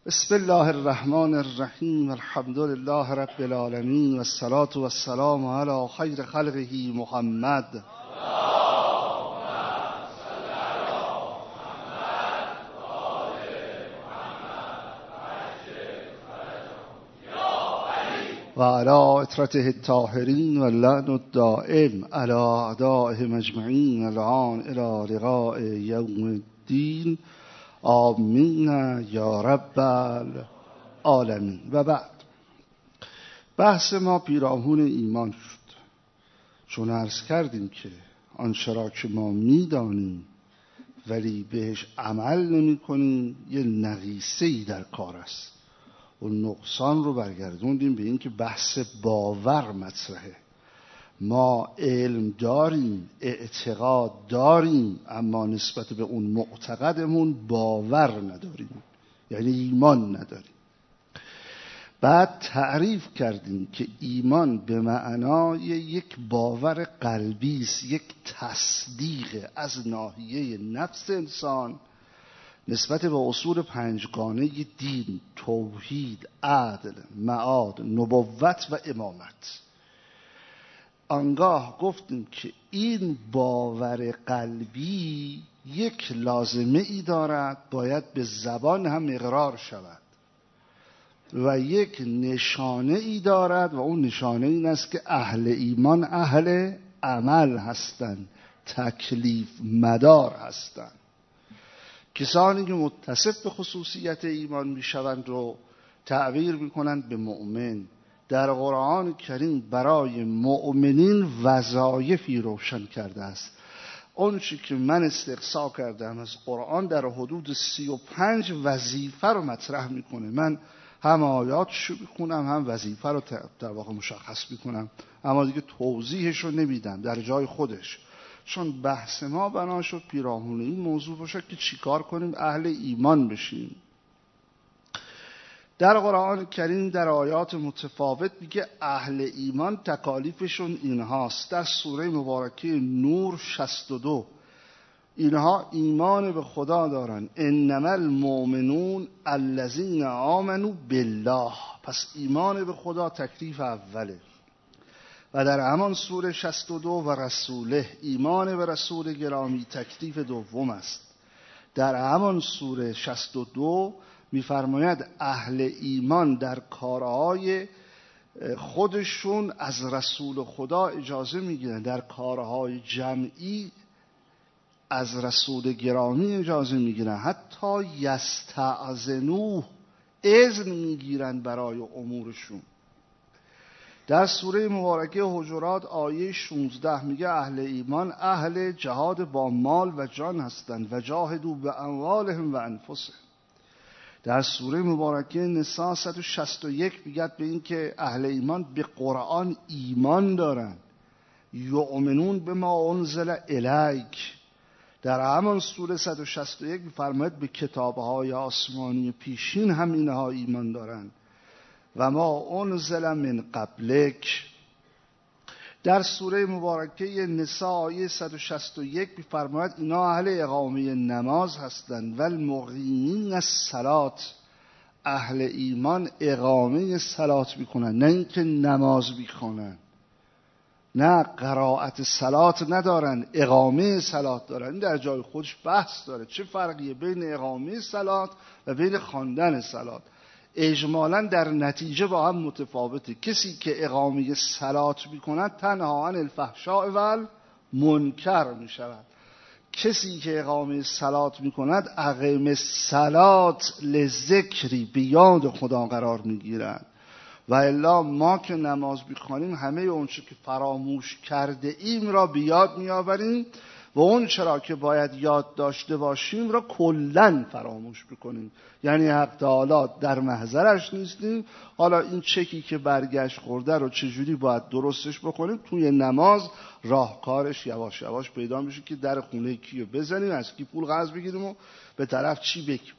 بسم الله الرحمن الرحیم. الحمد لله رب العالمین و الصلاة و السلام علی خیر خلقه محمد. و علی اطرته الطاهرین و اللعن الدائم علی اعدائهم اجمعین الان الی لقاء یوم الدین. آمین یا رب العالمین. و بعد بحث ما پیرامون ایمان شد، چون عرض کردیم که آنچه را که ما میدانیم ولی بهش عمل نمی کنیم یه نقیصه‌ای در کار است. اون نقصان رو برگردوندیم به این که بحث باور مطرحه. ما علم داریم، اعتقاد داریم، اما نسبت به اون معتقدمون باور نداریم، یعنی ایمان نداریم. بعد تعریف کردیم که ایمان به معنای یک باور قلبی است، یک تصدیق از ناحیه نفس انسان نسبت به اصول پنجگانه دین، توحید، عدل، معاد، نبوت و امامت. آنگاه گفتیم که این باور قلبی یک لازمه ای دارد، باید به زبان هم اقرار شود و یک نشانه ای دارد و اون نشانه این است که اهل ایمان اهل عمل هستند، تکلیف مدار هستند. کسانی که متصف به خصوصیت ایمان میشوند رو تعبیر میکنند به مؤمن. در قرآن کریم برای مؤمنین وظایفی روشن کرده است. اون چی که من استقصا کردم از قرآن در حدود 35 وظیفه رو مطرح میکنه. من هم آیاتشو میخونم هم وظیفه رو در واقع مشخص میکنم، اما دیگه توضیحش رو نمیدم در جای خودش، چون بحث ما بنا شد پیرامون این موضوع باشه که چیکار کنیم اهل ایمان بشیم. در قرآن کریم در آیات متفاوت میگه اهل ایمان تکالیفشون اینهاست. در سوره مبارکه نور 62 اینها ایمان به خدا دارن. انما المؤمنون الذین آمنوا بالله. پس ایمان به خدا تکلیف اوله. و در همان سوره 62 و رسوله، ایمان به رسول گرامی تکلیف دوم است. در همان سوره 62 می‌فرماید اهل ایمان در کارهای خودشون از رسول خدا اجازه میگیرن، در کارهای جمعی از رسول گرامی اجازه میگیرن، حتی یستأذنوه، اذن میگیرن برای امورشون. در سوره مبارکه حجرات آیه 16 میگه اهل ایمان اهل جهاد با مال و جان هستند و جاهدوا باموالهم و انفسهم. در سوره مبارکه نساء 161 میگه به این که اهل ایمان به قرآن ایمان دارن. یؤمنون بما انزل الیک. در همان سوره 161 میفرماید به کتابهای آسمانی پیشین هم اینها ایمان دارن. و ما انزل من قبلک. در سوره مبارکه نساء آیه 161 می‌فرماید اینا اهل اقامه نماز هستند. والمقیمین الصلاة. اهل ایمان اقامه صلات میکنن، نه اینکه نماز میخونن، نه قرائت صلات ندارن، اقامه صلات دارن. این در جای خودش بحث داره، چه فرقیه بین اقامه صلات و بین خواندن صلات. اجمالاً در نتیجه با هم متفاوته. کسی که اقامه صلات میکند تنها عن الفحشاء و المنکر میشود. کسی که اقامه صلات میکند اقیم صلات لذکری، به یاد خدا قرار میگیرند. و الا ما که نماز میخوانیم همه اون چه که فراموش کرده ایم را به یاد میآوریم و اون چرا که باید یاد داشته باشیم را کلن فراموش میکنیم. یعنی حق تعالی در محضرش نیستیم. حالا این چکی که برگشت خورده رو چجوری باید درستش بکنیم توی نماز، راهکارش یواش یواش پیدا میشه که در خونه کیو بزنیم، از کی پول قرض بگیریم و به طرف چی بگیم.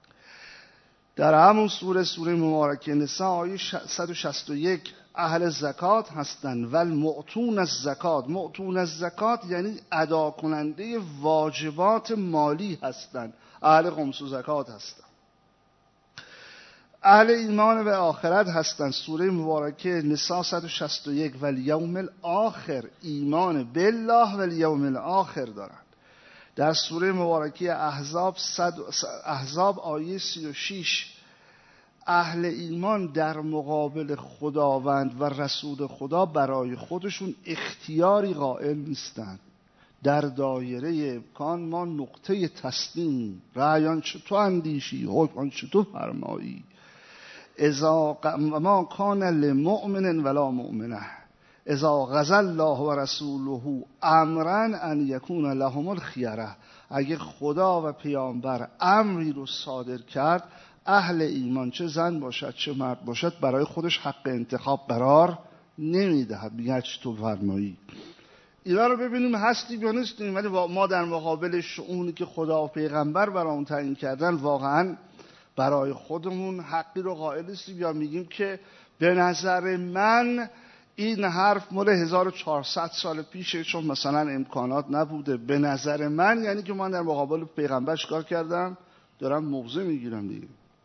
در همون سوره مبارکه نساء آیه 161 اهل زکات هستند. والمعطون الزکات. معطون الزکات یعنی ادا کننده واجبات مالی هستند، اهل خمس و زکات هستند. اهل ایمان به آخرت هستند. سوره مبارکه نساء 161 و الیوم الاخر، ایمان بالله و الیوم الاخر دارند. در سوره مبارکه احزاب آیه 36 اهل ایمان در مقابل خداوند و رسول خدا برای خودشون اختیاری قائل نیستند. در دایره امکان ما نقطه تسلیم، رأیان چه تو اندیشی، حکمان چه تو فرمایی، اذا ما کان لمؤمن ولا مؤمنه اذا غضا الله و رسوله امرا ان یکون لهم الخیره. اگه خدا و پیامبر امری رو صادر کرد، اهل ایمان چه زن باشد چه مرد باشد برای خودش حق انتخاب قرار نمیدهد. میگه چه تو فرمایی. اینا رو ببینیم هستیم یا نیستیم، ولی ما در مقابل شؤونی که خدا و پیغمبر برامون تعیین کردن واقعا برای خودمون حقی رو قائل نیستیم، یا میگیم که به نظر من این حرف مال 1400 سال پیشه چون مثلا امکانات نبوده. به نظر من یعنی که من در مقابل پیغمبر چیکار کردم؟ دارم موضع میگیرم دیگه.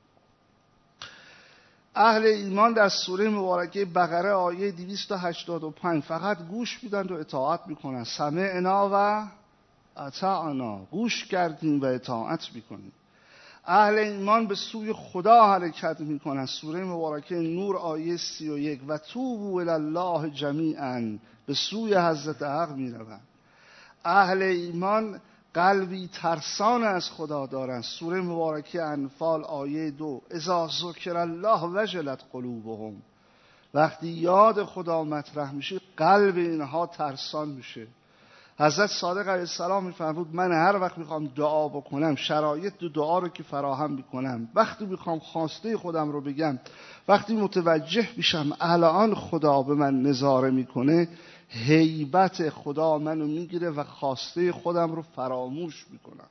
اهل ایمان در سوره مبارکه بقره آیه 285 فقط گوش میدن و اطاعت میکنن. سمعنا و اطعنا، گوش کردیم و اطاعت میکنیم. اهل ایمان به سوی خدا حرکت میکنن. سوره مبارکه نور آیه 31 و توبوا الی الله جمیعا، به سوی حضرت حق میروند. اهل ایمان قلبی ترسان از خدا دارند. سوره مبارکه انفال آیه 2 اذا ذکر الله وجلت قلوبهم، وقتی یاد خدا مطرح میشه قلب اینها ترسان میشه. حضرت صادق علیه السلام میفرمود من هر وقت میخوام دعا بکنم، شرایط دعا رو که فراهم میکنم، وقتی میخوام خواسته خودم رو بگم، وقتی متوجه میشم الان خدا به من نظاره میکنه، هیبت خدا منو میگیره و خواسته خودم رو فراموش میکنم.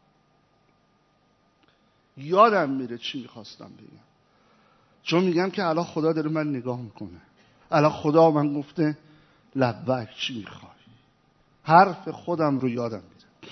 یادم میره چی میخواستم بگم، چون میگم که الان خدا داره من نگاه میکنه، الان خدا من گفته لبک چی میخوای، حرف خودم رو یادم میره.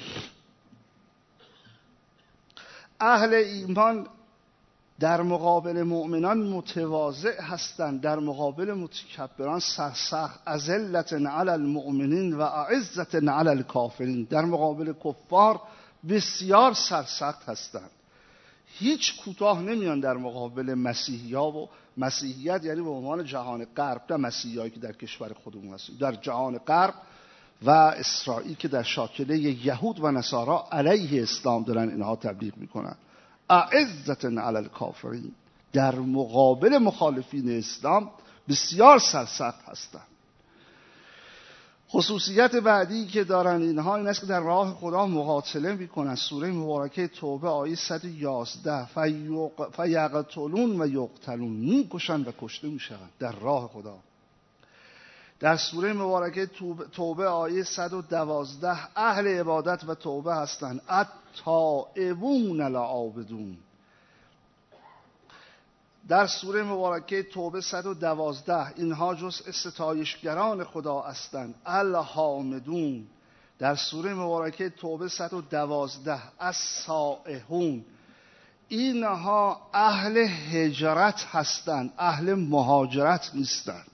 اهل ایمان در مقابل مؤمنان متواضع هستند، در مقابل متکبران سرسخت. اذلة علی المؤمنین و اعزة علی الکافرین، در مقابل کفار بسیار سرسخت هستند. هیچ کوتاه نمیان در مقابل مسیحیا و مسیحیت یعنی به عنوان جهان غرب، نه مسیحیایی که در کشور خودمون هستیم، در جهان غرب و اسرائیل که در شاکله یهود و نصارا علیه اسلام دارن اینها تبلیغ میکنن. اعزة علی الکافرین، در مقابل مخالفین اسلام بسیار سرسخت هستند. خصوصیت بعدی که دارن اینها این است که در راه خدا مقاتله میکنن. سوره مبارکه توبه آیه 111 فیقتلون و یقتلون، میکشن و کشته میشن در راه خدا. در سوره مبارکه توبه آیه 112 اهل عبادت و توبه هستند. التائبون العابدون. در سوره مبارکه توبه 112 اینها جزء ستایشگران خدا هستند. الحامدون. در سوره مبارکه توبه 112 السائحون، اینها اهل هجرت هستند، اهل مهاجرت نیستند.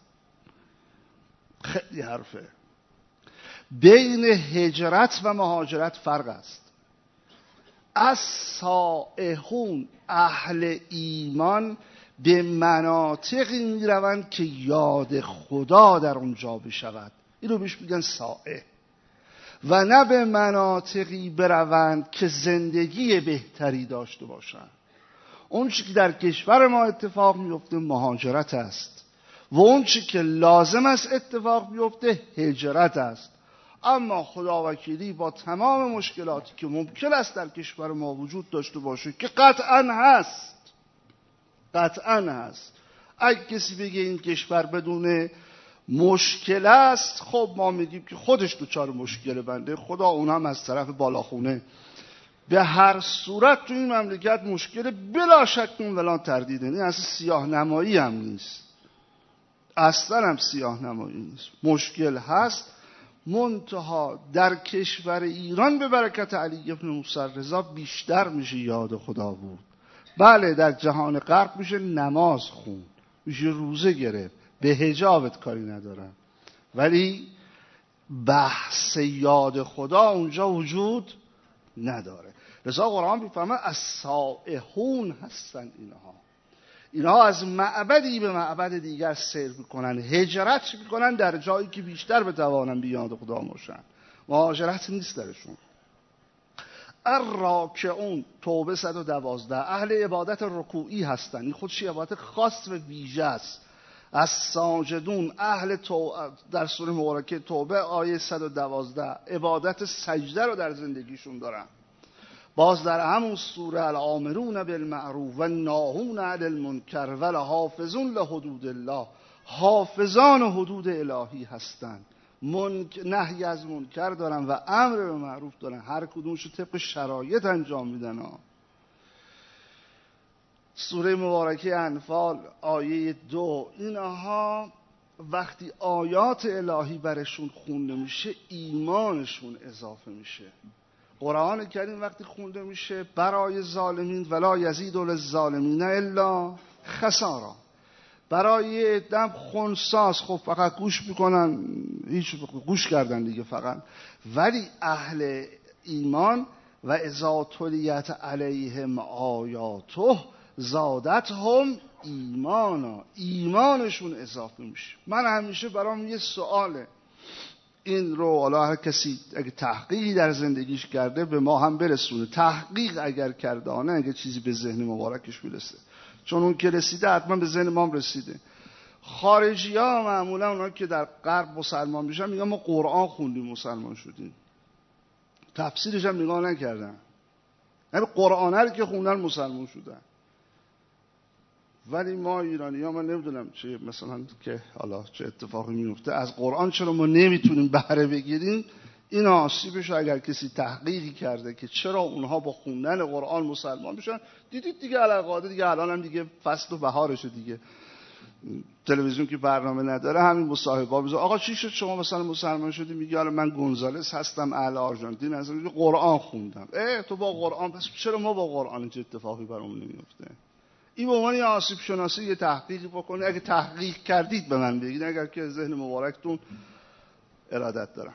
خیلی حرفه. بین هجرت و مهاجرت فرق است. السائحون اهل ایمان به مناطقی می روند که یاد خدا در اونجا بشود، اینو بهش میگن سائح. و نه به مناطقی بروند که زندگی بهتری داشته باشند. اون چی که در کشور ما اتفاق میفته مهاجرت است و اون چی که لازم است اتفاق بیفته هجرت است. اما خداوکیلی با تمام مشکلاتی که ممکن است در کشور ما وجود داشته باشه که قطعاً هست، اگه کسی بگه این کشور بدون مشکل است، خب ما میگیم که خودش دوچار مشکل بنده خدا، اونم از طرف بالاخونه. به هر صورت تو این مملکت مشکل بلا شک ولا تردید، این اصلا سیاه نمایی هم نیست، اصلا هم سیاه نمایی نیست، مشکل هست. منتها در کشور ایران به برکت علی ابن موسی رضا بیشتر میشه یاد خدا بود بله در جهان غرب میشه نماز خون، میشه روزه گرفت، به حجابت کاری ندارن، ولی بحث یاد خدا اونجا وجود نداره. لذا قرآن میفهمه السائحون هستن اینها از معبدی به معبد دیگر سیر میکنن، هجرت میکنن در جایی که بیشتر بتوانن بیاد خدا باشن، مهاجرت نیست درشون. الراکعون توبه 112 اهل عبادت رکوعی هستن، این خودش عبادت خاص و ویژه است. الساجدون اهل در سوره مبارکه توبه آیه 112 عبادت سجده رو در زندگیشون دارن. باز در همون سوره الامرون بالمعروف و الناهون عن المنکر و الحافظون لحدود الله، حافظان حدود الهی هستند، نهی از منکر دارن و امر به معروف دارن، هر کدومشو طبق شرایط انجام میدن. سوره مبارکه انفال آیه 2 اینها وقتی آیات الهی برشون خونده میشه ایمانشون اضافه میشه. قرآن کریم وقتی خونده میشه برای ظالمین ولا یزید للظالمین الا خسارا، برای دم خنساس خب فقط گوش میکنن، هیچ گوش کردن دیگه فقط، ولی اهل ایمان و اذا تلیت علیهم آیاته زادتهم ایمانا، ایمانشون اضافه میشه. من همیشه برام یه سواله، این رو حالا هر کسی اگه تحقیقی در زندگیش کرده به ما هم برسونه، تحقیق اگر کردانه اگه چیزی به ذهن مبارکش میرسه، چون اون که رسیده حتما به ذهن ما هم رسیده. خارجی ها معمولا اونا که در غرب مسلمان میشن میگن ما قرآن خوندیم مسلمان شدیم، تفسیرش هم نگاه نکردن، یعنی قرآن رو که خوندن مسلمان شدن. ولی ما ایرانی ها، من نمیدونم چه مثلا که حالا چه اتفاقی میفته، از قرآن چرا ما نمیتونیم بهره بگیریم؟ این آسیبش اگر کسی تحقیقی کرده که چرا اونها با خوندن قرآن مسلمان میشن، دیدید دیگه علاقه دیگه الان هم دیگه فصل و بهارشه دیگه، تلویزیون که برنامه نداره همین مصاحبه‌ها میذاره، آقا چی شد شما مثلا مسلمان شدی؟ میگه حالا من گونزالس هستم اهل آرژانتین هستم، قرآن خوندم. تو با قرآن، پس چرا ما با قرآن چه اتفاقی برامون نمیفته؟ این به عنوان آسیب شناسی یه تحقیقی بکنید، اگه تحقیق کردید به من بگید، اگر که ذهن مبارکتون ارادت دارم.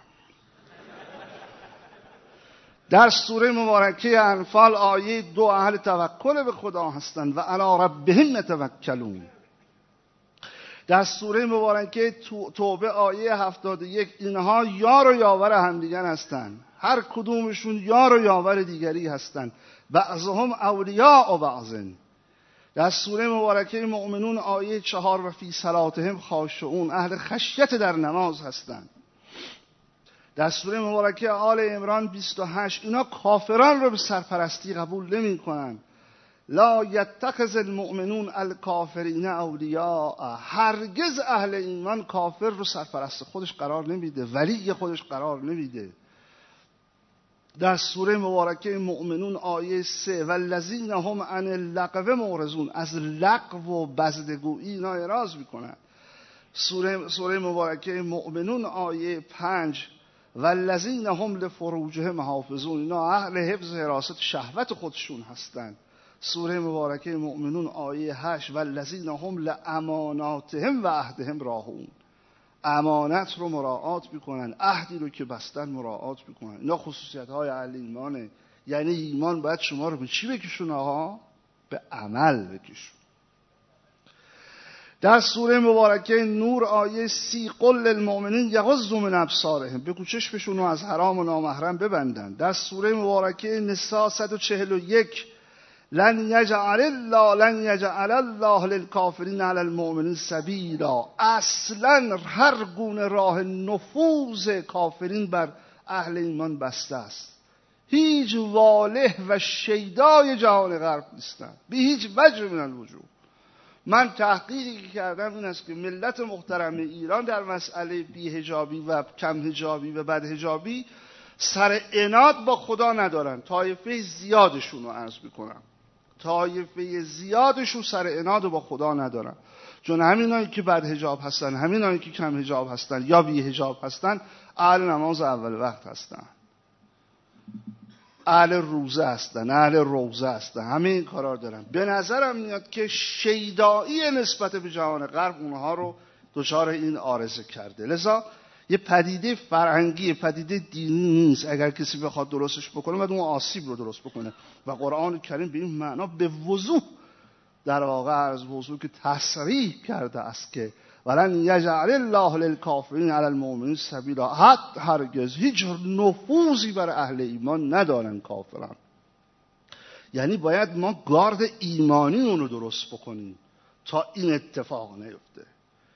در سوره مبارکه انفال آیه 2 اهل توکل به خدا هستند و علی ربهم یتوکلون. در سوره مبارکه توبه آیه 71 اینها یار و یاور همدیگر هستند، هر کدومشون یار و یاور دیگری هستند، بعضهم اولیاء بعض. در سوره مبارکه مؤمنون آیه 4 و فی صلاتهم خاشعون اهل خشیت در نماز هستند. در سوره مبارکه آل عمران 28 اینا کافران رو به سرپرستی قبول نمی کنن. لا یتخذ المؤمنون الکافرین اولیاء، هرگز اهل ایمان کافر رو سرپرست خودش قرار نمیده، ولی خودش قرار نمیده. در سوره مبارکه مؤمنون آیه 3 والذین هم عن اللغو معرضون، از لغو و بزدگویی اینا اعراض میکنن. سوره مبارکه مؤمنون آیه 5 والذین هم لفروجهم حافظون، اینا اهل حفظ حراست شهوت خودشون هستند. سوره مبارکه مؤمنون آیه 8 والذین هم لاماناتهم و عهدهم راعون، امانت رو مراعات میکنن، عهدی رو که بستن مراعات میکنن. اینا خصوصیت های اهل ایمانه. یعنی ایمان باید شما رو به چی بکشونه ها؟ به عمل بکشونه. در سوره مبارکه نور آیه 30 قل للمؤمنین یغضوا من ابصارهم، بگو چشمشون رو از حرام و نامحرم ببندن. در سوره مبارکه نساء 141 لن یجعل الله للکافرین علی المؤمنین سبیلا، اصلا هر گونه راه نفوذ کافرین بر اهل ایمان بسته است، هیچ واله و شیدای جهان غرب نیستن به هیچ وجه من الوجوه. من تحقیقی که کردم این است که ملت محترم ایران در مسئله بی‌حجابی و کم حجابی و بد حجابی سر عناد با خدا ندارن. طایفه زیادشون رو عرض میکنم، طایفه زیادشون سر عناد با خدا ندارن، چون همینایی که بد حجاب هستن، همینایی که کم حجاب هستن یا بی حجاب هستن، اهل نماز اول وقت هستن. اهل روزه هستن، اهل روزه هستن، همه این کارا دارن. به نظرم میاد که شیدایی نسبت به جهان غرب اونها رو دچار این عارضه کرده. لذا یه پدیده فرهنگی، پدیده دینی نیست. اگر کسی بخواد درستش بکنه باید اون آسیب رو درست بکنه و قرآن کریم به این معنا به وضوح در واقع از وضوح که تصریح کرده است که ولن یجعل الله للکافرین علی المؤمنین سبیلا، هرگز هیچ نفوذی بر اهل ایمان ندارن کافران. یعنی باید ما گارد ایمانی اونو درست بکنیم تا این اتفاق نیفته.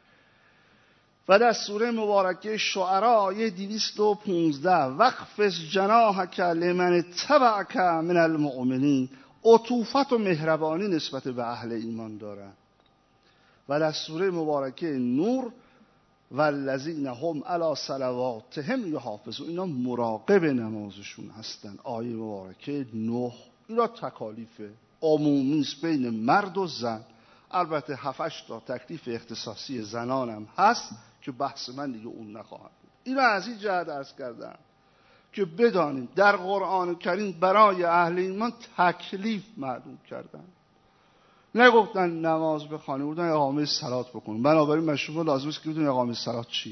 و در سوره مبارکه شعراء آیه 215 وخفض جناحک لمن اتبعک من المؤمنین، عطوفت و مهربانی نسبت به اهل ایمان دارن. و در سوره مبارکه نور والذین هم علی صلواتهم یحافظون، اینا مراقب نمازشون هستن. آیه مبارکه 9. اینا تکالیف عمومی است بین مرد و زن. البته 7-8 تا تکلیف اختصاصی زنان هم هست که بحث من دیگه اون نخواهم بود. اینا از این جهت عرض کردم که بدانیم در قرآن کریم برای اهل ایمان تکلیف معلوم کردن. نگفتن نماز بخوانید، بودن اقامه صلات بکنید. بنابراین مشروع لازم است که بدونید اقامه صلات چیه.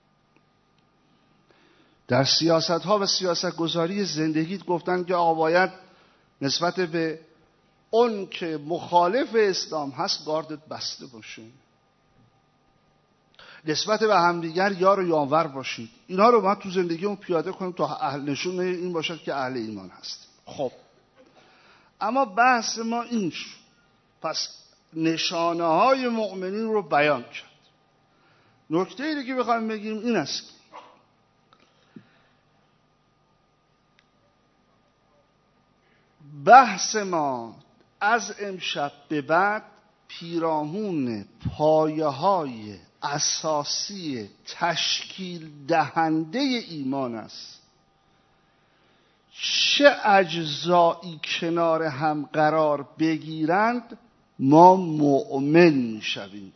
در سیاست ها و سیاست گذاری زندگیت گفتن که آقا باید نسبت به اون که مخالف اسلام هست گاردت بسته باشه، نسبت به همدیگر یار و یاور باشید. اینا رو ما تو زندگیمون پیاده کنیم تا اهل نشون این باشد که اهل ایمان هست. خب اما بحث ما این شد. پس نشانه های مؤمنین رو بیان کرد. نکته ای که بخوایم بگیم این است: بحث ما از امشب به بعد پیرامون پایه‌های اساسی تشکیل دهنده ایمان است. چه اجزایی کنار هم قرار بگیرند ما مؤمن میشویم.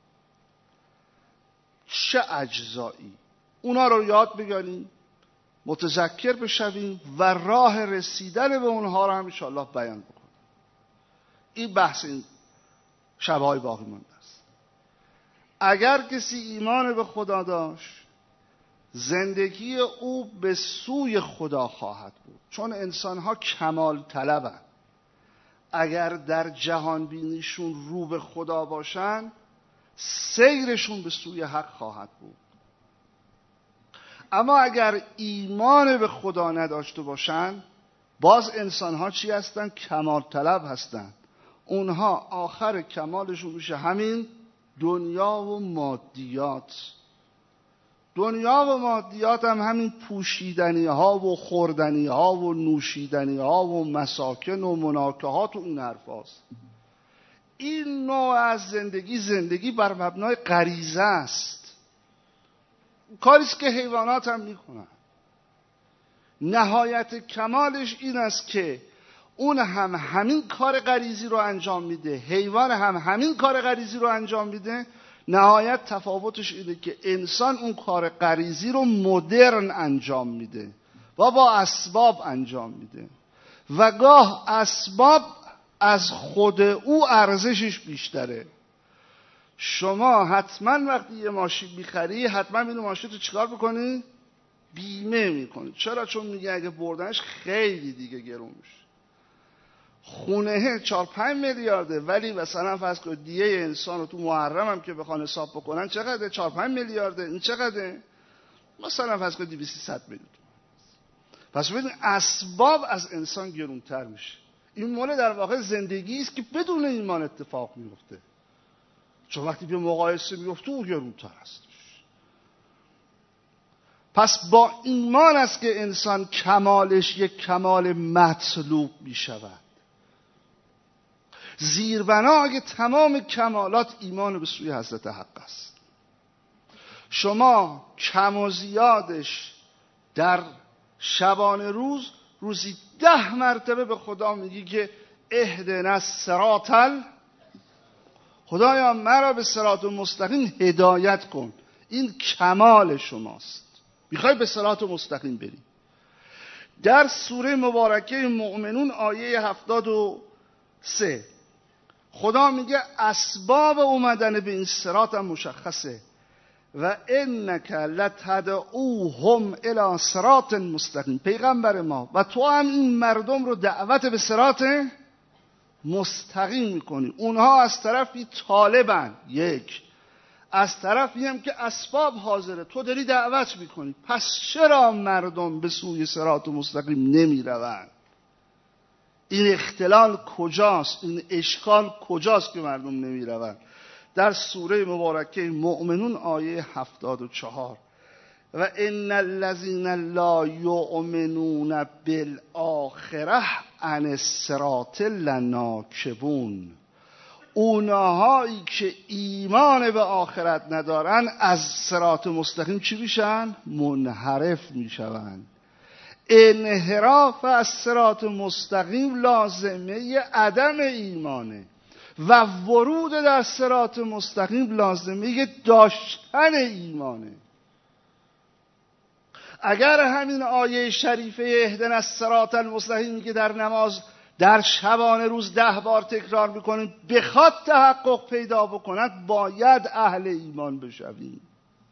چه اجزایی، اونا رو یاد بگیریم، متذکر بشویم و راه رسیدن به اونها رو هم انشاءالله بیان بکنیم. این بحث این شبهای باقی مانده است. اگر کسی ایمان به خدا داشت زندگی او به سوی خدا خواهد بود، چون انسانها کمال طلبند. اگر در جهان بینیشون رو به خدا باشن سیرشون به سوی حق خواهد بود. اما اگر ایمان به خدا نداشته باشن باز انسانها چی هستن؟ کمال طلب هستن. اونها آخر کمالشون میشه همین دنیا و مادیات. دنیا و مادیات هم همین پوشیدنی ها و خوردنی ها و نوشیدنی ها و مساکن و مناکحات و این حرف هاست. این نوع از زندگی بر مبنای غریزه است. کاریست که حیوانات هم میکنن. نهایت کمالش این است که اون هم همین کار غریزی رو انجام میده، حیوان هم همین کار غریزی رو انجام میده. نهایت تفاوتش اینه که انسان اون کار غریزی رو مدرن انجام میده و با اسباب انجام میده و گاه اسباب از خود او ارزشش بیشتره. شما حتما وقتی یه ماشین میخری حتما اینو ماشین رو چیکار بکنی؟ بیمه میکنی. چرا؟ چون میگه اگه بردنش خیلی دیگه گرون میشه. خونه 4-5 میلیارده ولی مثلا فرض کن دیه انسان رو تو محرم هم که بخوان حساب بکنن چقدره؟ 4-5 میلیارده. این چقدره؟ مثلا فرض کن 200-300 میلیون. پس ببین اسباب از انسان گرونتر میشه. این مال در واقع زندگی است که بدون ایمان اتفاق میفته، چون وقتی به مقایسه میفته او گرونتر است. پس با ایمان است که انسان کمالش یک کمال مطلوب میشود. زیربنای تمام کمالات ایمان به سوی حضرت حق است. شما کم و زیادش در شبانه روزی 10 مرتبه به خدا میگی که اهدنا الصراط، خدایا مرا به صراط مستقیم هدایت کن. این کمال شماست. میخوای به صراط مستقیم بری. در سوره مبارکه مؤمنون آیه 73 خدا میگه اسباب اومدن به این صراط هم مشخصه و انک لتدعوهم الی صراط مستقیم. پیغمبر ما و تو هم این مردم رو دعوت به صراط مستقیم میکنی. اونها از طرفی طالبن، یک، از طرفی هم که اسباب حاضره، تو داری دعوت میکنی. پس چرا مردم به سوی صراط مستقیم نمیروند؟ این اختلال کجاست؟ این اشکال کجاست که مردم نمیروند؟ در سوره مبارکه مؤمنون آیه 74 و ان الذین لا یؤمنون بالآخره عن الصراط لناکبون. اونهایی که ایمان به آخرت ندارن از صراط مستقیم چی میشن؟ منحرف میشوند. انحراف از صراط مستقیم لازمه عدم ایمانه و ورود در صراط مستقیم لازمه داشتن ایمانه. اگر همین آیه شریفه اهدنا الصراط المستقیم که در نماز در شبانه روز 10 بار تکرار میکنیم بخواد تحقق پیدا بکند، باید اهل ایمان بشویم.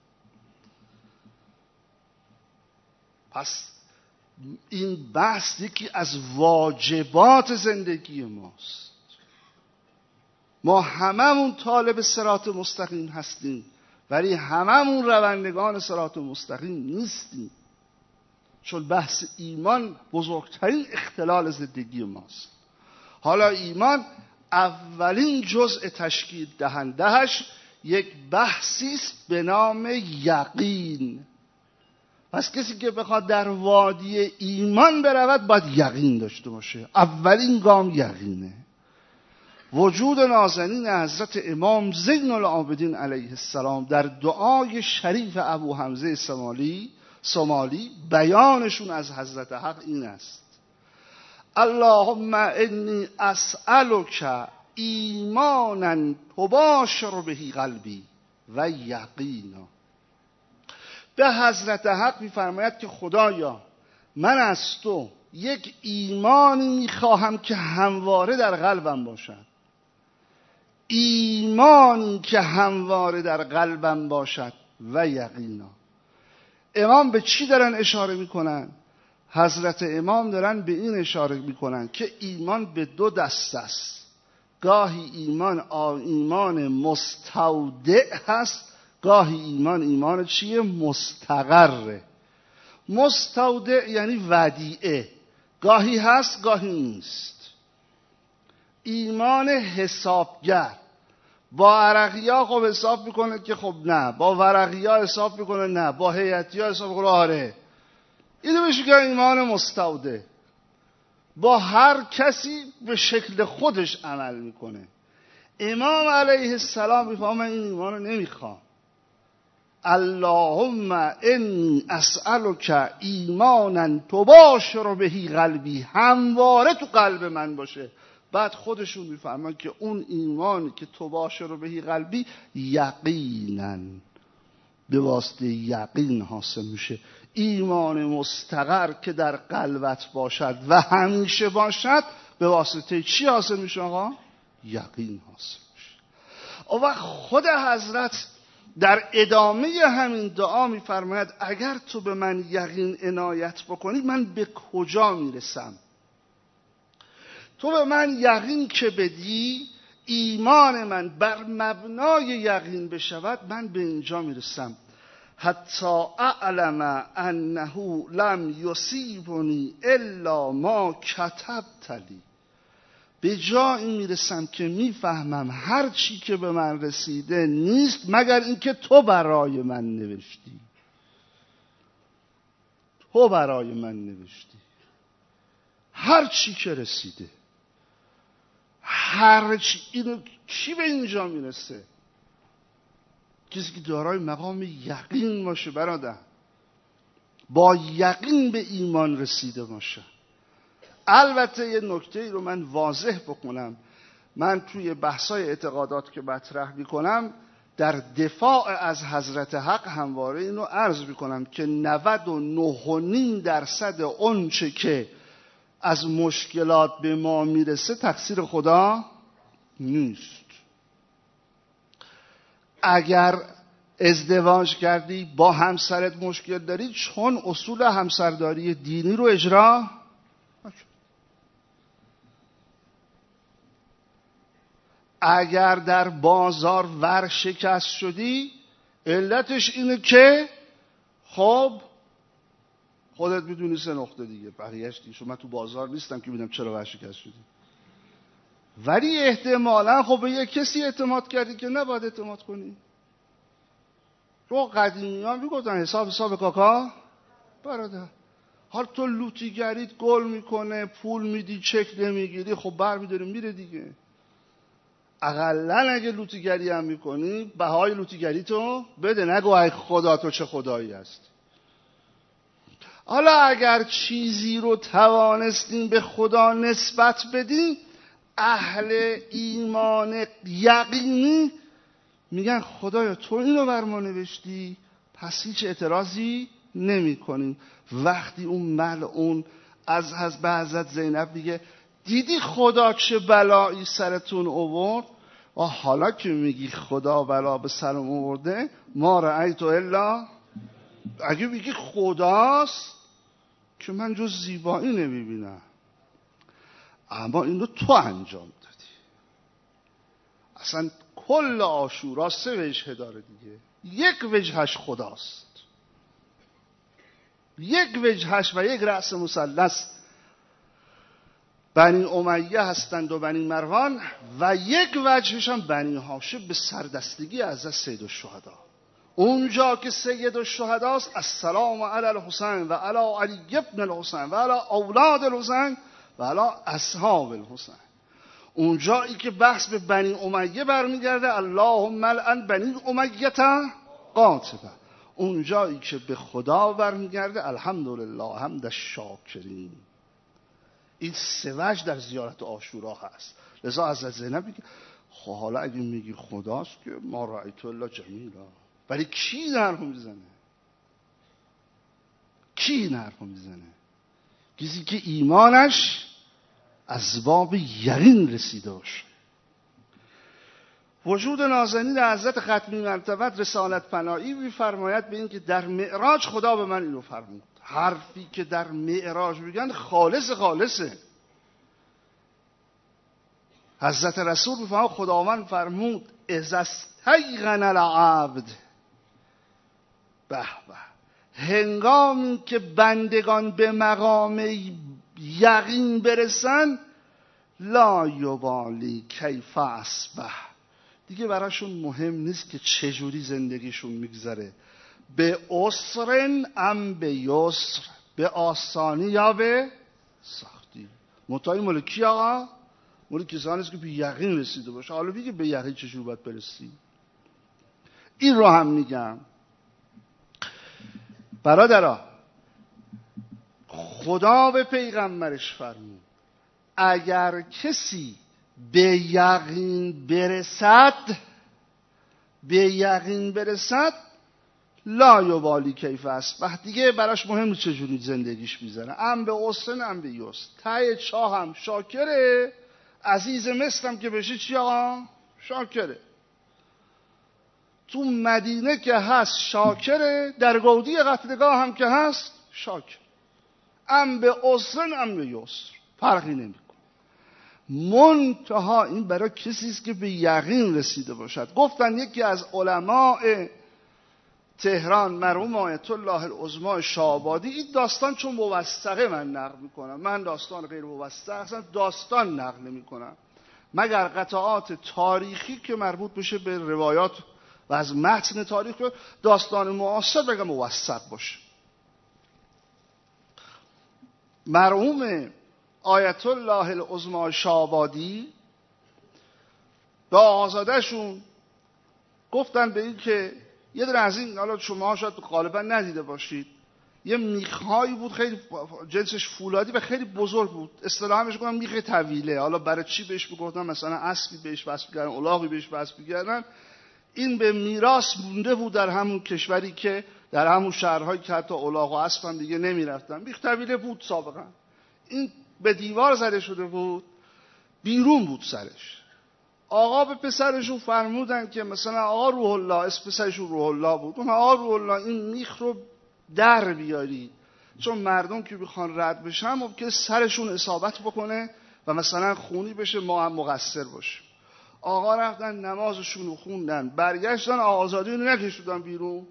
پس این بحث یکی از واجبات زندگی ماست. ما هممون طالب صراط مستقیم هستیم ولی هممون روندگان صراط مستقیم نیستیم، چون بحث ایمان بزرگترین اختلال زندگی ماست. حالا ایمان اولین جزء تشکیل دهندهش یک بحثی است به نام یقین. پس کسی که بخواد در وادی ایمان برود باید یقین داشته باشه. اولین گام یقینه. وجود نازنین حضرت امام زین العابدین علیه السلام در دعای شریف ابو حمزه سومالی بیانشون از حضرت حق این است: اللهم انی اسألک ایمانا تباشر به قلبی و یقینا. به حضرت حق می‌فرماید که خدایا من از تو یک ایمانی می‌خواهم که همواره در قلبم باشد. ایمانی که همواره در قلبم باشد و یقینا. امام به چی دارن اشاره میکنن؟ حضرت امام دارن به این اشاره میکنن که ایمان به 2 دسته است. گاهی ایمان مستودع هست، گاهی ایمان چیه؟ مستقره. مستودع یعنی ودیعه، گاهی هست گاهی نیست. ایمان حسابگر، با عرقی‌ها خب حساب میکنه که خب نه، با ورقی‌ها حساب میکنه نه، با هیئتی‌ها حساب میکنه آره. اینو بهش میگن ایمان مستودع. با هر کسی به شکل خودش عمل میکنه. امام علیه السلام میفهمه من این ایمان رو نمیخوام. اللهم انی اسألک ایمانا تباشر به قلبی، همواره تو قلب من باشه. بعد خودشون میفهمن که اون ایمانی که تباشر به قلبی یقینا به واسطه یقین حاصل میشه. ایمان مستقر که در قلبت باشد و همیشه باشد به واسطه چی حاصل میشه آقا؟ یقین حاصل میشه. و خود حضرت در ادامه همین دعا میفرماید اگر تو به من یقین عنایت بکنی من به کجا میرسم؟ تو به من یقین که بدی، ایمان من بر مبنای یقین بشود، من به اینجا میرسم. حتی اعلم انه لم یصیبنی الا ما کتبت لی. به جایی میرسم که میفهمم هر چی که به من رسیده نیست مگر اینکه تو برای من نوشتی. تو برای من نوشتی. هر چی که رسیده، هر چی. اینو کی به اینجا میرسه؟ کسی که دارای مقام یقین باشه برادر، با یقین به ایمان رسیده باشه. البته یه نکته رو من واضح بکنم، من توی بحثای اعتقادات که مطرح میکنم در دفاع از حضرت حق همواره اینو عرض میکنم که 99.5% اونچه که از مشکلات به ما میرسه تقصیر خدا نیست. اگر ازدواج کردی با همسرت مشکل داری چون اصول همسرداری دینی رو اجرا اگر در بازار ورشکست شدی علتش اینه که خب خودت میدونی 3 نقطه دیگه بقیه‌اش دیگه. من تو بازار نیستم که ببینم چرا ورشکست شدی، ولی احتمالاً خب به یه کسی اعتماد کردی که نباید اعتماد کنی. رو قدیمیان میگفتن حساب کاکا برادر. حال تو لوتیگریت گل میکنه، پول میدی چک نمیگیری، خب برمیداری میره دیگه. اقلن اگه لوتیگری هم میکنی بهای لوتیگری تو بده، نگو ای خدا تو چه خدایی هست. حالا اگر چیزی رو توانستیم به خدا نسبت بدیم، اهل ایمان یقینی میگن خدایا تو اینو بر ما نوشتی پس هیچ اعتراضی نمی کنیم. وقتی اون ملعون از به حضرت زینب میگه دیدی خدا چه بلایی سرتون آورد، و حالا که میگی خدا بلا به سرم آورده ما رأیت الا، اگه میگی خداست که من جز زیبایی نمیبینم، اما اینو تو انجام دادی. اصلا کل عاشورا 3 وجه داره دیگه، یک وجهش خداست، یک وجهش و یک رأس مثلث بنی امیه هستند و بنی مروان، و یک وجهش هم بنی هاشم به سردستگی از سید الشهدا. اونجا که سید الشهداست السلام علی الحسین و علی علی ابن الحسین و علی اولاد الحسین و علی اصحاب الحسین. اونجایی که بحث به بنی امیه برمیگرده اللهم لعن بنی امیه قاطبه. اونجایی که به خدا برمیگرده الحمدلله حمد الشاکرین. این 3 وجه در زیارت عاشورا هست. لذا حضرت زینب میگه خب حالا اگه میگی خداست که ما رأیت الله جمیلا، ولی کی این حرفو میزنه؟ کی این حرفو میزنه؟ کسی که ایمانش از باب یقین رسیده باشه. وجود نازنین حضرت ختمی مرتبت رسالت پناهی میفرماید به این که در معراج خدا به من اینو فرمود. حرفی که در معراج میگن خالصه. حضرت رسول میفرماید خداوند فرمود اذا استیقن العبد، به هنگامی که بندگان به مقام یقین برسن لا یبالی کیف اصبح، دیگه براشون مهم نیست که چجوری زندگیشون میگذره، به عسر ام به یسر، به آسانی یا به سختی. متای مال کی آقا؟ مال کسانی است که به یقین رسیده باشه. حالا بگه به یقین چجوری باید برسی؟ این رو هم میگم برادرها، خدا به پیغمبرش فرمود اگر کسی به یقین برسد لا یبالی کیف اصبح، دیگه براش مهم نیست چجوری زندگیش میذاره، ام به حسن ام به یسر، ته چاه هم شاکره، عزیز مصرم که بشه چی آقا؟ شاکره. تو مدینه که هست شاکره، در گودی قتلگاه هم که هست شاکر. ام به حسن ام به یسر، فرقی نمیکنه. منتها این برای کسی است که به یقین رسیده باشد. گفتن یکی از علماء تهران مرحوم آیت الله العظما شاه‌آبادی، این داستان چون موثقه من نقل میکنم، من داستان غیر موثق اصلا داستان نقل نمیکنم مگر قطعات تاریخی که مربوط بشه به روایات و از متن تاریخ، داستان معاصر بگم موثق باشه. مرحوم آیت الله العظما شاه‌آبادی به آقازاده‌شون گفتن به این که یه در از این، حالا شما شاید غالبا ندیده باشید، یه میخهایی بود خیلی جنسش فولادی و خیلی بزرگ بود، اصطلاحاً بهش میگن میخ طویله. حالا برای چی بهش میگفتن؟ مثلا اسبی بهش وصل می‌کردن، الاغی بهش وصل می‌کردن. این به میراث مونده بود در همون کشوری که در همون شهرهایی که حتی الاغ و اسب هم دیگه نمیرفتن. بیخ طویله بود سابقا. این به دیوار زده شده بود، بیرون بود سرش. آقا به پسرشون فرمودن که مثلا آقا روح الله، اسم پسرشون روح الله بود، اون آقا روح الله این میخ رو در بیاری، چون مردم که بخوان رد بشن ممکنه سرشون اصابت بکنه و مثلا خونی بشه، ما هم مقصر باشیم. آقا رفتن نمازشون رو خوندن، برگشتن، آزادی رو نکشیدن بیرون.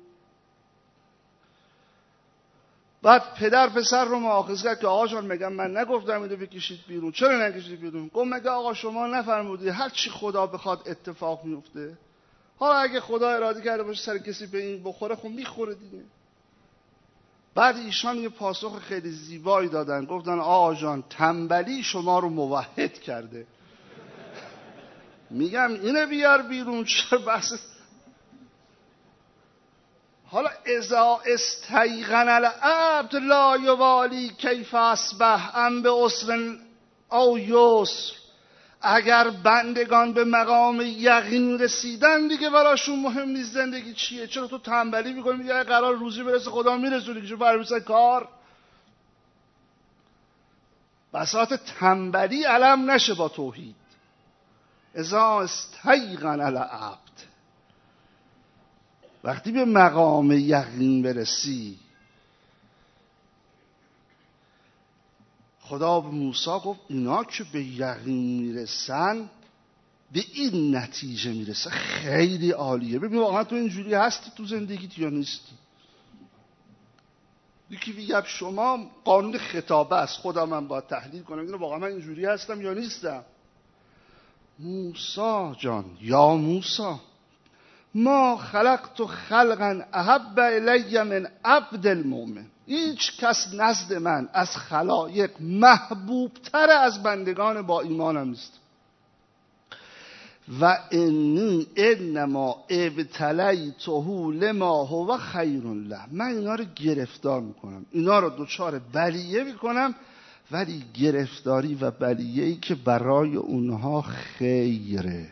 بعد پدر پسر رو مؤاخذه کرد که آقا جان مگه من نگفتم اینو بکشید بیرون، چرا نکشید بیرون؟ گفت مگه آقا شما نفرمودید هر چی خدا بخواد اتفاق میفته؟ حالا اگه خدا اراده کرده باشه سر کسی به این بخوره، خب میخوره دیگه. بعد ایشان یه پاسخ خیلی زیبایی دادن، گفتن آقا جان تنبلی شما رو موحد کرده. میگم اینه بیار بیرون، چرا بحث؟ حالا اذا استیقن العبد لا یوالی کیف اصبح ام به عسر او یسر، اگر بندگان به مقام یقین رسیدن دیگه براشون مهم نیست زندگی چیه. چرا تو تنبلی میکنی؟ میگه قرار روزی برسه خدا میرسونه که چه برمیسه کار. بساط تنبلی علم نشه با توحید. اذا استیقن العبد، وقتی به مقام یقین برسی. خدا به موسی گفت اینا که به یقین میرسن به این نتیجه میرسه، خیلی عالیه. ببین واقعا تو اینجوری هستی تو زندگیت یا نیستی؟ یکی میگه شما قانون خطابه است، خودم من باید تحلیل کنم اینو واقعا من اینجوری هستم یا نیستم. موسی جان، یا موسی ما خلقت خلقا احب الی من عبد المؤمن، هیچ کس نزد من از خلایق محبوب تر از بندگان با ایمانم نیست. و انی انما ابتلیته لما هو خیر له، من اینا رو گرفتار میکنم، اینا رو دچار بلیه میکنم، ولی گرفتاری و بلیه‌ای که برای اونها خیره.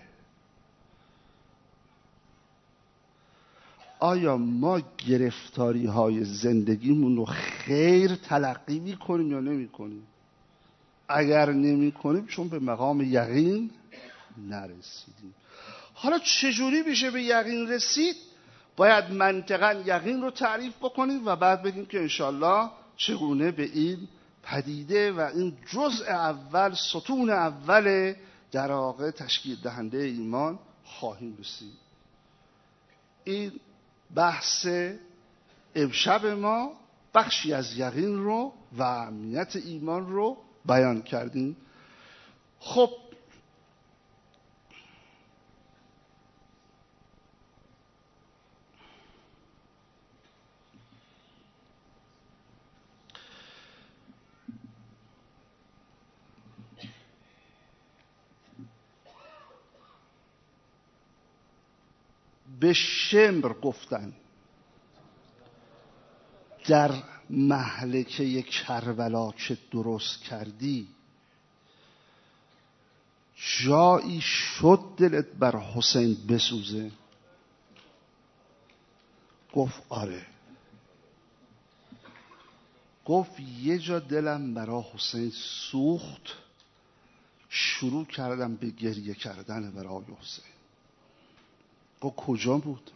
آیا ما گرفتاری های زندگیمون رو خیر تلقی میکنیم یا نمی کنیم؟ اگر نمی کنیم چون به مقام یقین نرسیدیم. حالا چجوری میشه به یقین رسید؟ باید منطقاً یقین رو تعریف بکنیم و بعد بگیم که انشالله چگونه به این پدیده و این جزء اول، ستون اول در واقع تشکیل دهنده ایمان خواهیم رسید. این بحث امشب ما بخشی از یقین رو و اهمیت ایمان رو بیان کردیم. خب به شمر گفتن در مهلکه کربلا که درست کردی جایی شد دلت بر حسین بسوزه؟ گفت آره. گفت یه جا دلم برای حسین سوخت، شروع کردم به گریه کردن برای حسین. گفت کجا بود؟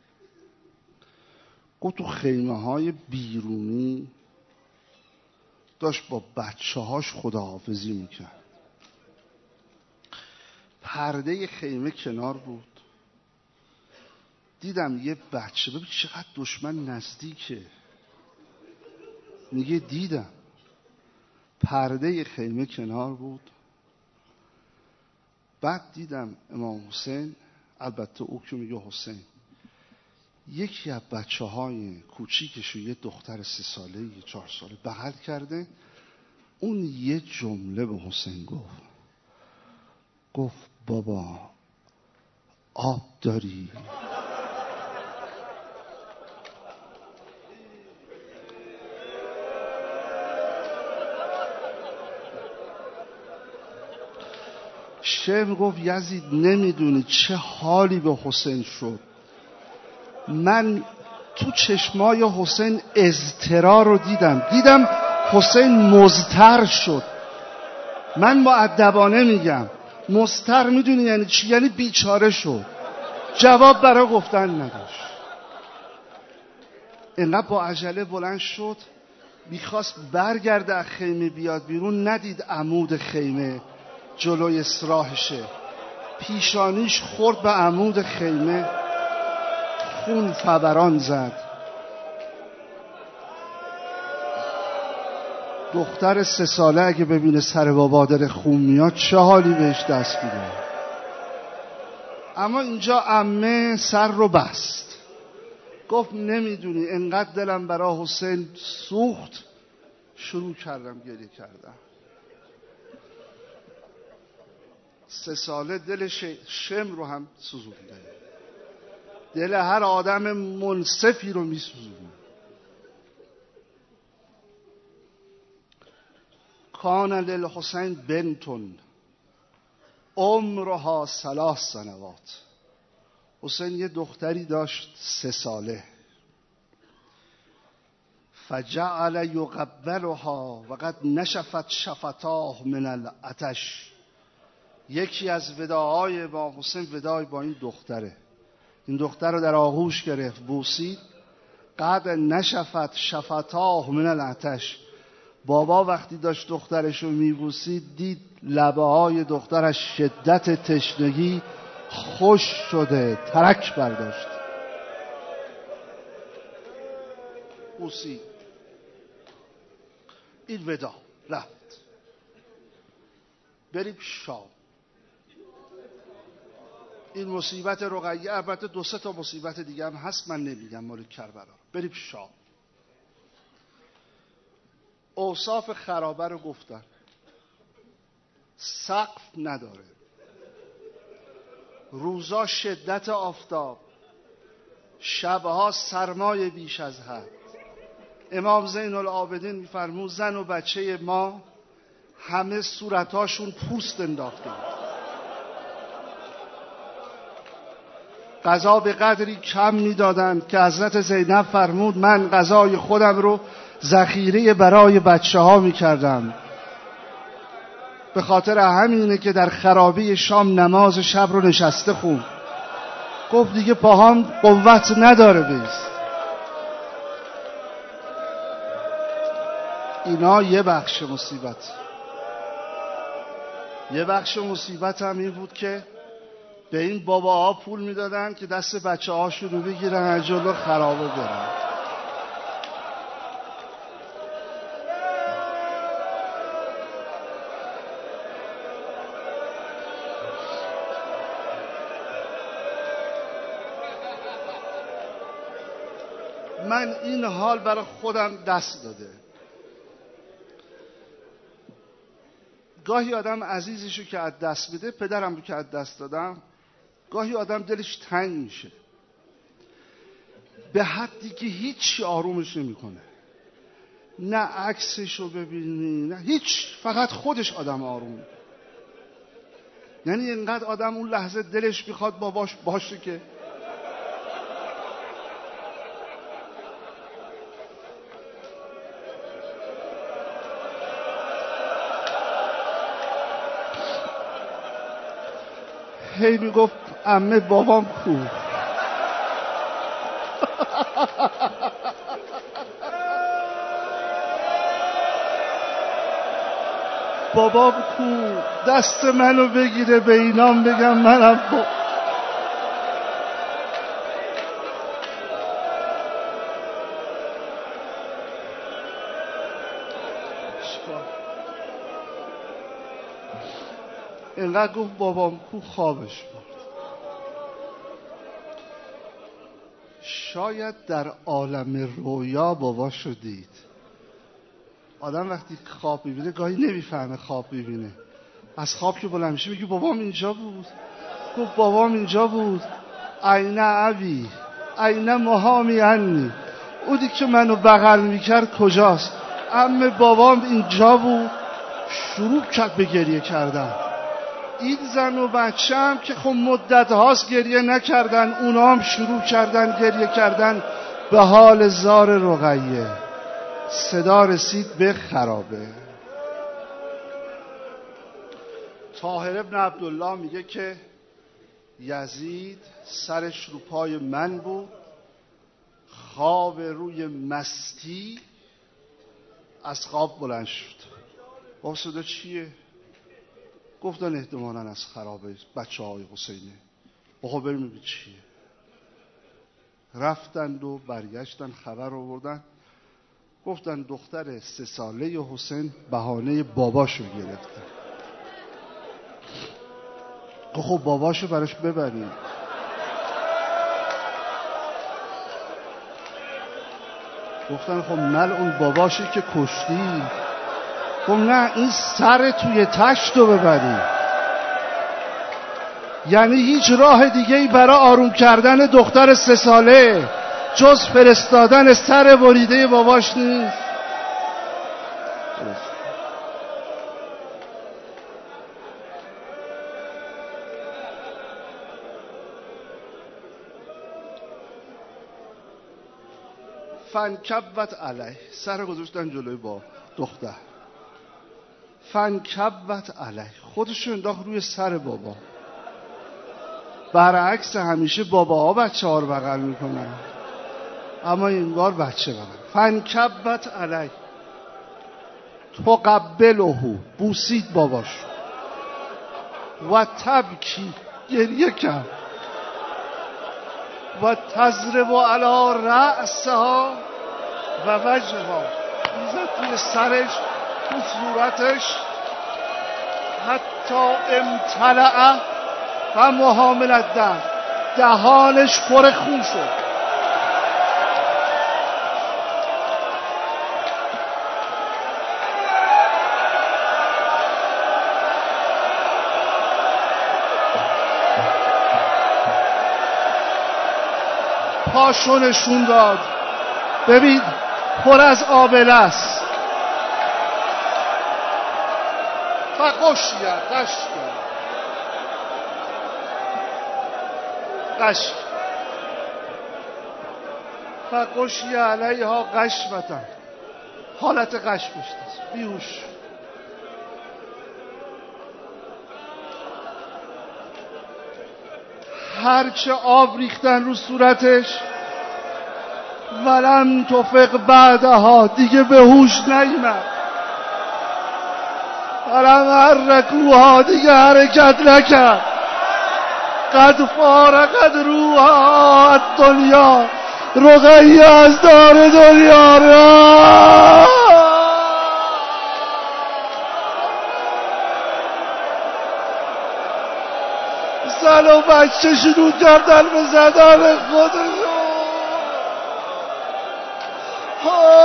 گفت تو خیمه های بیرونی داشت با بچه هاش خداحافظی میکرد. پرده خیمه کنار بود، دیدم یه بچه، ببین چقدر دشمن نزدیکه، میگه دیدم پرده خیمه کنار بود. بعد دیدم امام حسین، البته او که میگه حسین، یکی از بچه های کوچیکشو، یه دختر 3 ساله 4 ساله بغل کرده. اون یه جمله به حسین گفت بابا آب داری؟ شعر گفت یزید نمیدونی چه حالی به حسین شد. من تو چشمای حسین اضطرار رو دیدم حسین مضطر شد. من مؤدبانه میگم مضطر میدونی یعنی چی؟ یعنی بیچاره شد، جواب برای گفتن نداشت. اینقدر با عجله بلند شد، میخواست برگرده از خیمه بیاد بیرون، ندید عمود خیمه جلوی راهشه، پیشانیش خورد به عمود خیمه، خون فوران زد. دختر 3 ساله اگه ببینه سر بابا داره خون میاد چه حالی بهش دست میده. اما اینجا عمه سر رو بست، گفت نمیدونی انقدر دلم برای حسین سوخت، شروع کردم گریه کردم. 3 ساله دل شم رو هم سوزونده، دل هر آدم منصفی رو میسوزونه. کان للحسین بنتون عمرها 3 سنوات. حسین یه دختری داشت 3 ساله. فجعل یقبلها وقد نشفت شفتاه من العطش. یکی از وداعای با حسین وداع با این دختره. این دختر رو در آغوش گرفت، بوسید. قد نشفت شفتاه من العطش. بابا وقتی داشت دخترش رو میبوسید دید لبه های دخترش شدت تشنگی خوش شده، ترک برداشت، بوسید. این ودا رفت. بریم شام. این مصیبت رقیه، البته 2-3 تا مصیبت دیگه هم هست من نمیگم مال کربلا. بریم شام. اوصاف خرابه رو گفتن. سقف نداره، روزا شدت آفتاب، شبها سرمای بیش از حد. امام زین العابدین میفرمود زن و بچه ما همه صورتاشون پوست انداخته. غذا به قدری کم میدادند که حضرت زینب فرمود من غذای خودم رو ذخیره برای بچه ها میکردم. به خاطر همینه که در خرابه شام نماز شب رو نشسته خوند. گفت دیگه پاهام قوت نداره بیست. اینا یه بخش مصیبت. یه بخش مصیبت هم این بود که به این باباها پول میدادن که دست بچه هاشون رو بگیرن از جلو خرابه برن. من این حال برای خودم دست داده. گاهی آدم عزیزشو که از دست بده، پدرم رو که از دست دادم، گاهی آدم دلش تنگ میشه به حدی که هیچی آرومش نمیکنه. نه عکسشو ببینی نه هیچ، فقط خودش آدم آروم. یعنی اینقدر آدم اون لحظه دلش میخواد باباش باشه که هی میگفت عمه بابام کو. بابام کو، دست منو بگیره به اینام بگم منم اینقدر گفت بابام کو، خوابش بود. شاید در عالم رویا باباشو دید. آدم وقتی خواب میبینه گاهی نمیفهمه خواب میبینه. از خواب که بلند میشه میگه بابام اینجا بود. گفت بابام اینجا بود. عین ابی عین مهامی عنی. اونی که منو بغل میکرد کجاست؟ عمه بابام اینجا بود. شروع کرد به گریه کردن. این زن و بچه هم که خب مدت هاست گریه نکردن، اونا هم شروع کردن گریه کردن به حال زار رقیه. صدا رسید به خرابه. طاهر ابن عبدالله میگه که یزید سرش رو پای من بود، خواب روی مستی از خواب بلند شد. با صدا چیه؟ گفتن احتمالاً از خرابه بچه های حسینه. بخوا بریم ببین چیه. رفتند و برگشتن خبر آوردن، گفتن دختر 3 ساله حسین بهانه باباشو گرفتن. خب باباشو براش ببریم. گفتن خب ملعون باباشی که کشتی. خب نه، این سر توی تشتو ببریم. یعنی هیچ راه دیگه‌ای برای آروم کردن دختر 3 ساله جز فرستادن سر بریده باباش نیست. فنکبت علیه، سر گذاشتن جلوی با دختر. فنکبت علیه، خودشو انداخت روی سر بابا. برعکس همیشه باباها بچه ها رو بغل میکنن، اما این بار بچه بغل. فنکبت علیه تقبلهو، بوسید باباش. و تبکی، گریه کرد. و تضرب علی رأسها و وجهها، میزد توی سرش، تو صورتش. حتی امتلأ و محامل الدم، دهانش پر خون شد. پاشو نشون داد، ببین پر از آبله است. فقشیه، قش فقشیه علیها قشبتن، حالت قش بشت، بیهوش. هرچه آب ریختن رو صورتش، ولم تفق بعدها، دیگه به هوش نیامد. ولم حرکوها، دیگه حرکت نکرد. قد فارقت روحها الدنیا، رقیه از دار دنیا را. زن و بچه شروع کردن به زدن خودشون.